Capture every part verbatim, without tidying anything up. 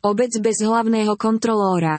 Obec bez hlavného kontrolóra.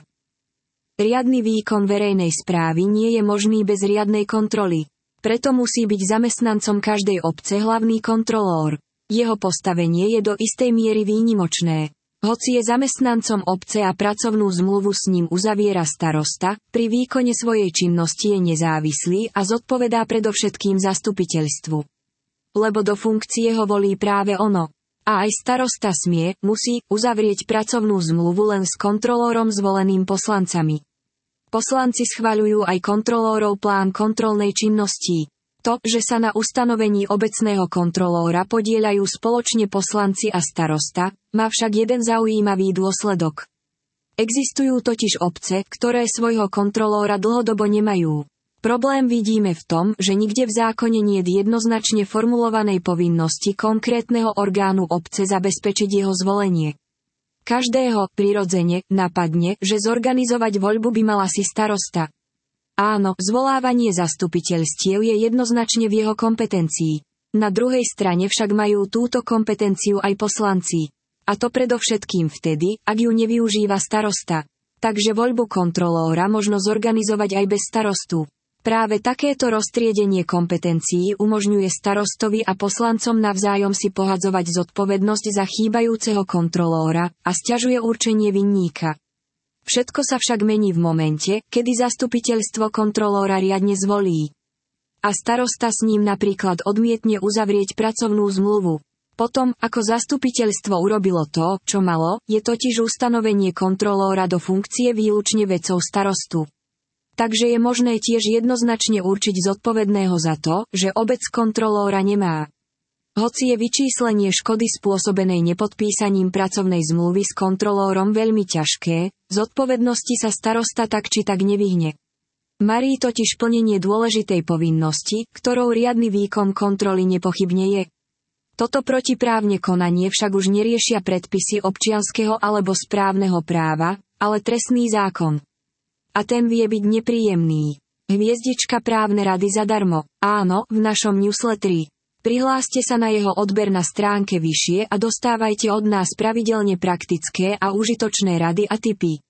Riadny výkon verejnej správy nie je možný bez riadnej kontroly. Preto musí byť zamestnancom každej obce hlavný kontrolór. Jeho postavenie je do istej miery výnimočné. Hoci je zamestnancom obce a pracovnú zmluvu s ním uzaviera starosta, pri výkone svojej činnosti je nezávislý a zodpovedá predovšetkým zastupiteľstvu. Lebo do funkcie ho volí práve ono. A aj starosta smie, musí, uzavrieť pracovnú zmluvu len s kontrolórom zvoleným poslancami. Poslanci schvaľujú aj kontrolórov plán kontrolnej činnosti. To, že sa na ustanovení obecného kontrolóra podieľajú spoločne poslanci a starosta, má však jeden zaujímavý dôsledok. Existujú totiž obce, ktoré svojho kontrolóra dlhodobo nemajú. Problém vidíme v tom, že nikde v zákone niet jednoznačne formulovanej povinnosti konkrétneho orgánu obce zabezpečiť jeho zvolenie. Každého, prirodzene, napadne, že zorganizovať voľbu by mal asi starosta. Áno, zvolávanie zastupiteľstiev je jednoznačne v jeho kompetencii. Na druhej strane však majú túto kompetenciu aj poslanci. A to predovšetkým vtedy, ak ju nevyužíva starosta. Takže voľbu kontrolóra možno zorganizovať aj bez starostu. Práve takéto roztriedenie kompetencií umožňuje starostovi a poslancom navzájom si pohadzovať zodpovednosť za chýbajúceho kontrolóra a sťažuje určenie vinníka. Všetko sa však mení v momente, kedy zastupiteľstvo kontrolóra riadne zvolí. A starosta s ním napríklad odmietne uzavrieť pracovnú zmluvu. Potom, ako zastupiteľstvo urobilo to, čo malo, je totiž ustanovenie kontrolóra do funkcie výlučne vecou starostu. Takže je možné tiež jednoznačne určiť zodpovedného za to, že obec kontrolóra nemá. Hoci je vyčíslenie škody spôsobenej nepodpísaním pracovnej zmluvy s kontrolórom veľmi ťažké, zodpovednosti sa starosta tak či tak nevyhne. Marí totiž plnenie dôležitej povinnosti, ktorou riadny výkon kontroly nepochybne je. Toto protiprávne konanie však už neriešia predpisy občianskeho alebo správneho práva, ale trestný zákon. A ten vie byť nepríjemný. Hviezdička právne rady zadarmo. Áno, v našom newsletteri. Prihláste sa na jeho odber na stránke vyššie a dostávajte od nás pravidelne praktické a užitočné rady a tipy.